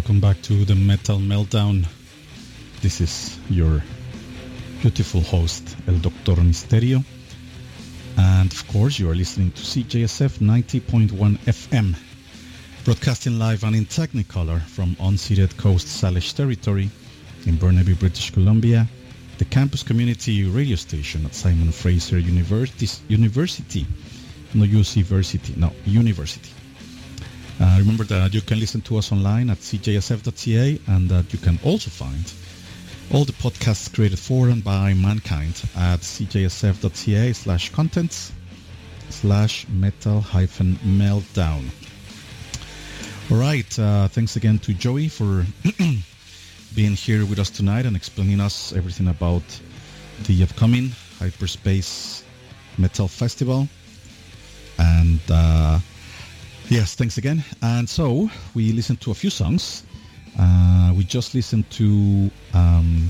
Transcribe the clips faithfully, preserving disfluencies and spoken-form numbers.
welcome back to the Metal Meltdown. This is your beautiful host, El Doctor Misterio. And of course, you are listening to C J S F ninety point one F M, broadcasting live and in Technicolor from unceded Coast Salish territory in Burnaby, British Columbia, the campus community radio station at Simon Fraser University, University, no U C Versity, no, University. Uh, remember that you can listen to us online at c j s f dot c a and that you can also find all the podcasts created for and by mankind at c j s f dot c a slash contents slash metal hyphen meltdown. All right, uh, thanks again to Joey for being here with us tonight and explaining us everything about the upcoming Hyperspace Metal Festival. And uh, yes, thanks again. And so we listened to a few songs. Uh, we just listened to um,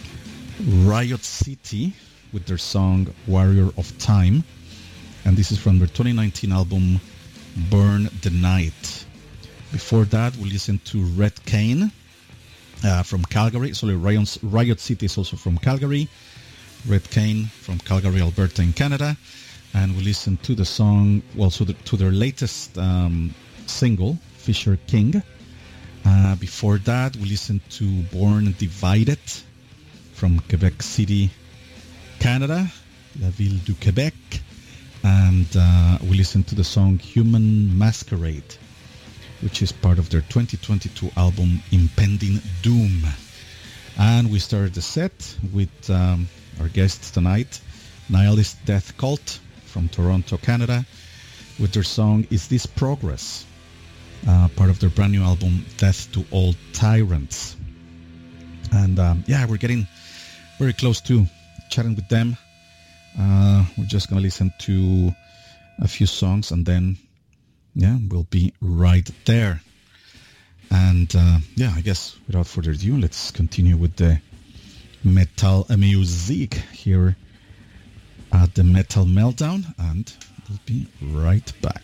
Riot City with their song Warrior of Time. And this is from their twenty nineteen album Burn the Night. Before that, we listened to Red Cane uh, from Calgary. Sorry, Riot, Riot City is also from Calgary. Red Cane from Calgary, Alberta in Canada. And we listened to the song, well, so the, to their latest um, single, Fisher King. Uh, before that, we listened to Born Divided from Quebec City, Canada, La Ville du Québec. And uh, we listened to the song Human Masquerade, which is part of their twenty twenty-two album Impending Doom. And we started the set with um, our guests tonight, Nihilist Death Cult from Toronto, Canada, with their song Is This Progress, uh, part of their brand new album Death to All Tyrants. And um, yeah, we're getting very close to chatting with them. Uh, we're just going to listen to a few songs and then, yeah, we'll be right there. And uh, yeah, I guess without further ado, let's continue with the metal music here at the Metal Meltdown, and we'll be right back.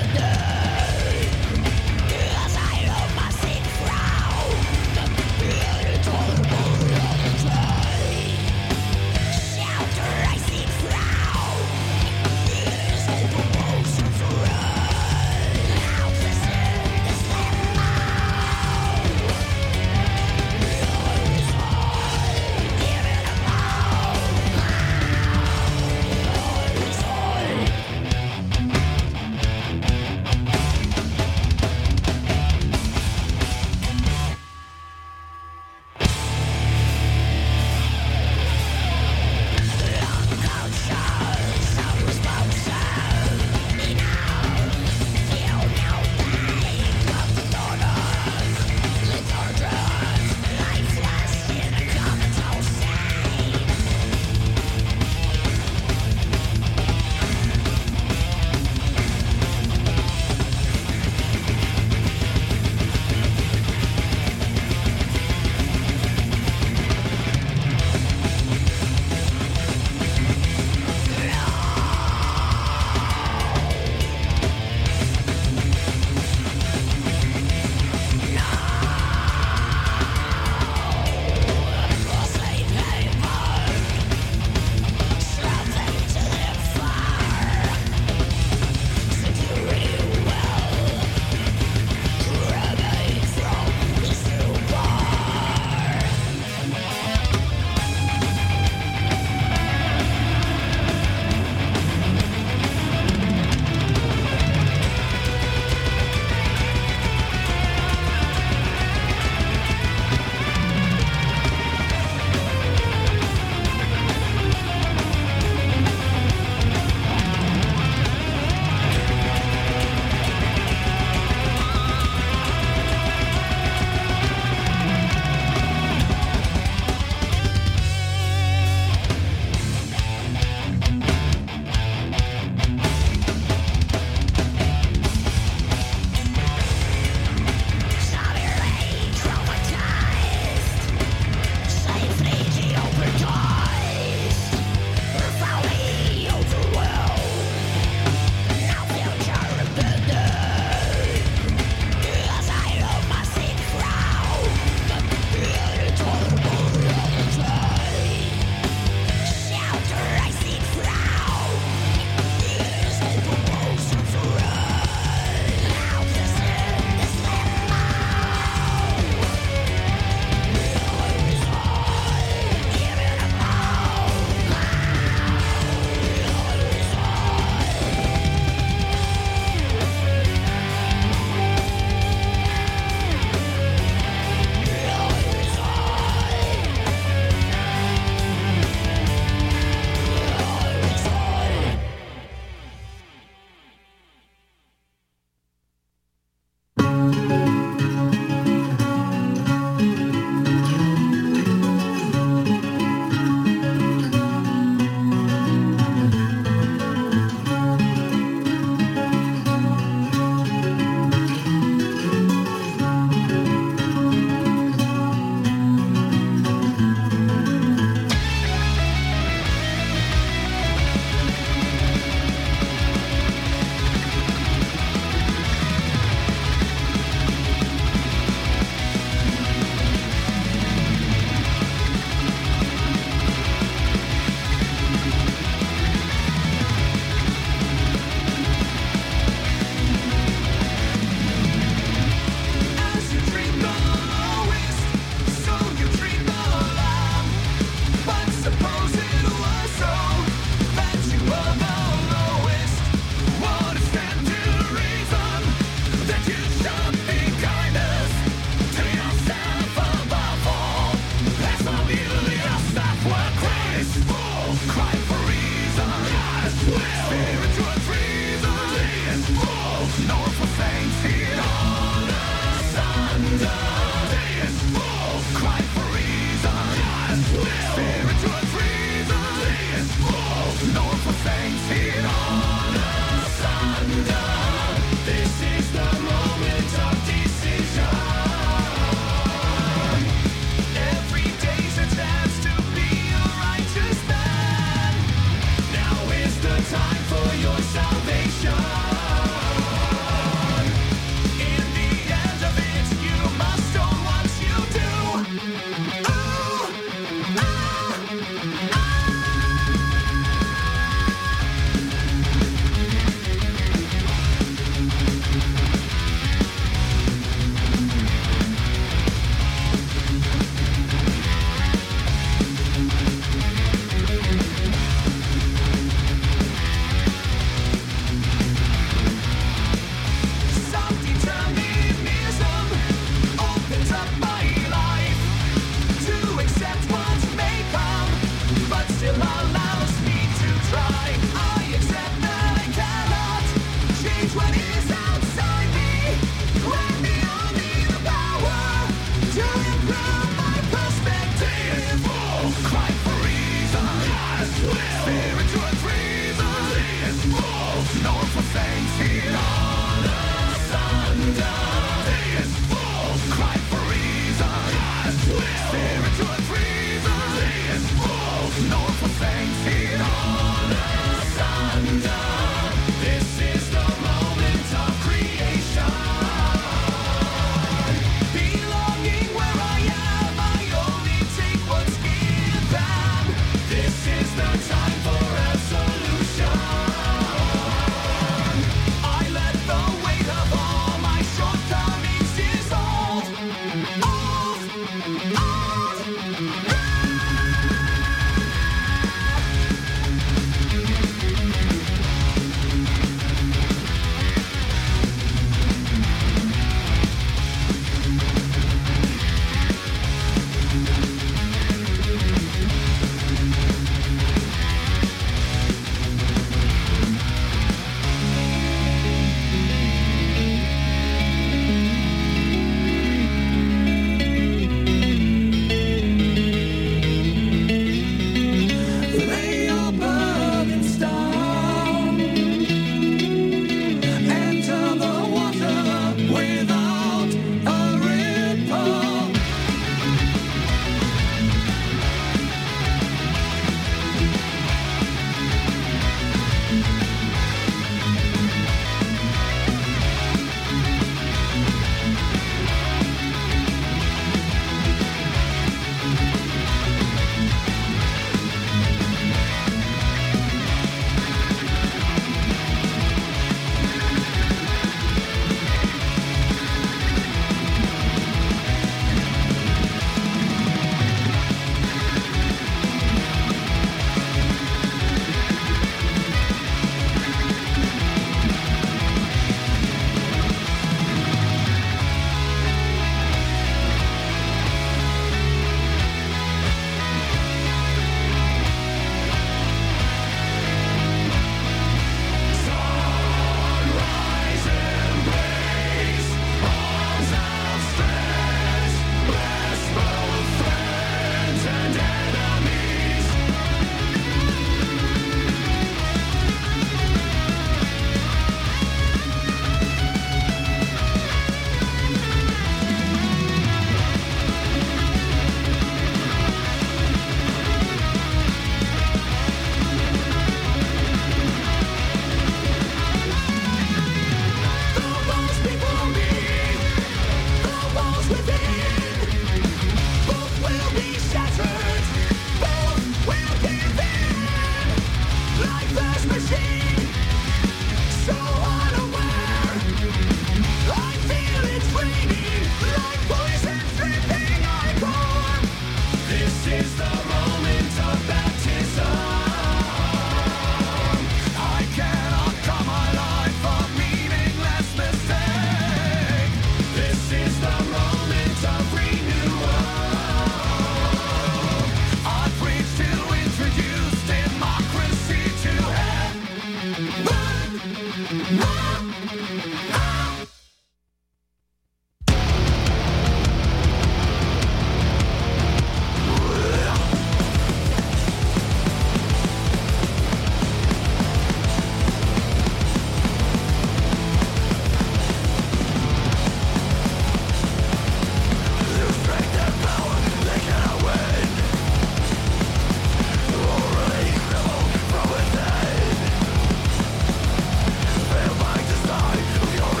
Feel my design of your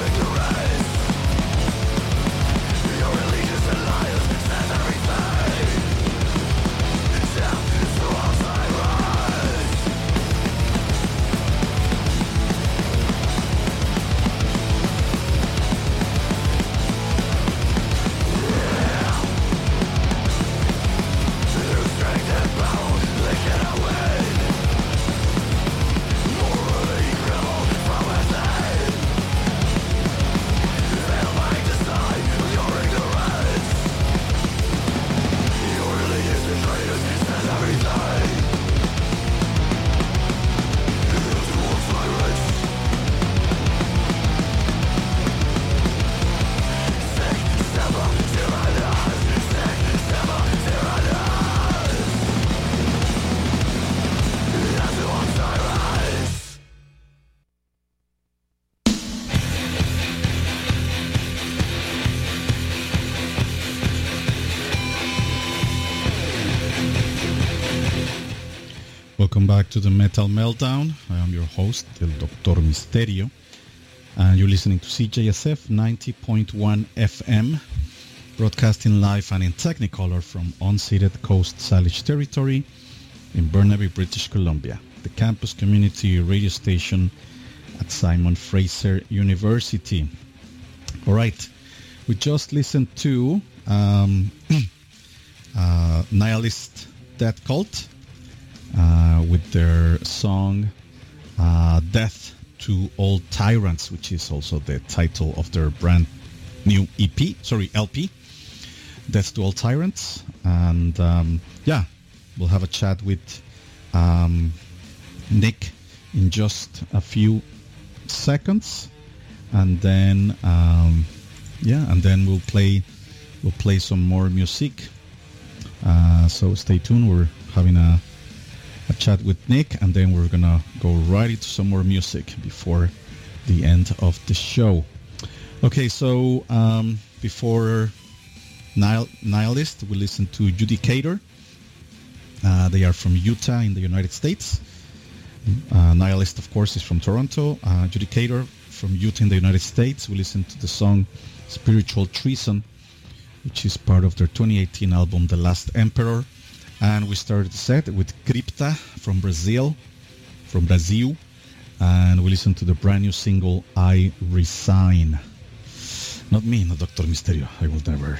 back to the Metal Meltdown. I am your host, El Doctor Misterio, and you're listening to C J S F ninety point one F M, broadcasting live and in Technicolor from unceded Coast Salish territory in Burnaby, British Columbia, the campus community radio station at Simon Fraser University. All right, we just listened to um, uh, Nihilist Death Cult uh, with their song uh, Death to All Tyrants, which is also the title of their brand new E P, sorry, L P, Death to All Tyrants. And um, yeah, we'll have a chat with um, Nick in just a few seconds, and then um, yeah, and then we'll play we'll play some more music. Uh, so stay tuned. We're having a a chat with Nick, and then we're gonna go right into some more music before the end of the show. Okay, so um, before Nihil- Nihilist, we listen to Judicator. Uh, they are from Utah in the United States. Uh, Nihilist, of course, is from Toronto. Uh, Judicator from Utah in the United States. We listen to the song Spiritual Treason, which is part of their twenty eighteen album The Last Emperor. And we started the set with Crypta from Brazil, from Brazil. And we listened to the brand new single, I Resign. Not me, not Doctor Misterio. I will never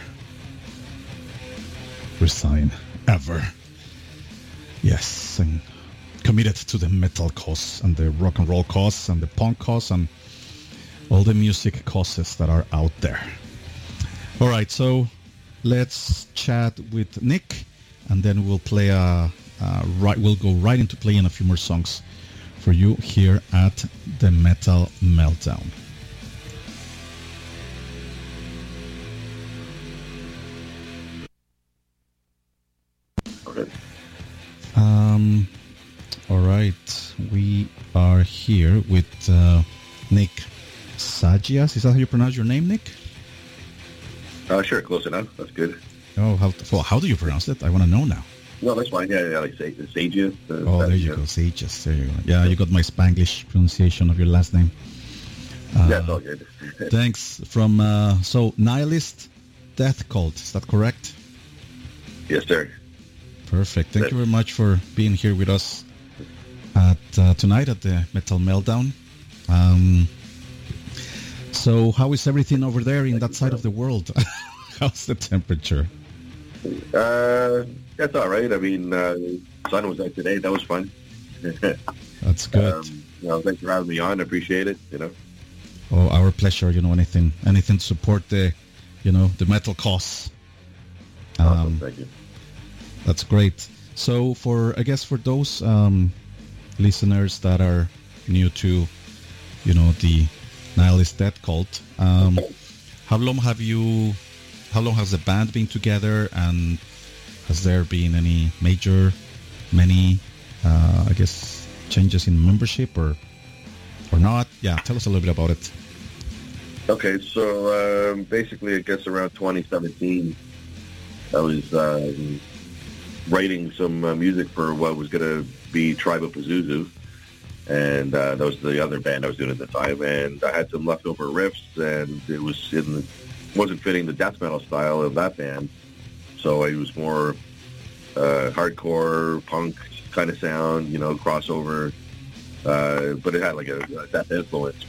resign, ever. Yes, and committed to the metal cause and the rock and roll cause and the punk cause and all the music causes that are out there. All right, so let's chat with Nick, and then we'll play a, a right. We'll go right into playing a few more songs for you here at the Metal Meltdown. Okay. Um. All right, we are here with uh, Nick Sagias. Is that how you pronounce your name, Nick? Uh, sure, close enough. That's good. Oh, how well, how do you pronounce it? I want to know now. No, that's fine. Yeah, yeah, like say, Sages. Uh, Oh, there you go, Sages. There you go. Yeah, you got my Spanglish pronunciation of your last name. Uh, Yeah, it's all good. Thanks. From uh, so Nihilist Death Cult. Is that correct? Yes, sir. Perfect. Thank you very much for being here with us at uh, tonight at the Metal Meltdown. Um, so, how is everything over there in that side of the world? How's the temperature? Uh, that's all right. I mean, uh, sun was out today. That was fun. That's good. Um, you know, thanks for having me on. I appreciate it. You know. Oh, our pleasure. You know, anything, anything to support the, you know, the metal cause. Awesome. Um, Thank you. That's great. So, for I guess for those um, listeners that are new to, you know, the Nihilist Death Cult, um, how long have you? How long has the band been together, and has there been any major, many, uh, I guess, changes in membership or or not? Yeah, tell us a little bit about it. Okay, so um, basically, I guess around twenty seventeen, I was um, writing some uh, music for what was going to be Tribe of Pazuzu, and uh, that was the other band I was doing at the time. And I had some leftover riffs, and it was in the, wasn't fitting the death metal style of that band, so it was more uh, hardcore punk kind of sound, you know, crossover. Uh, but it had like a, a death influence.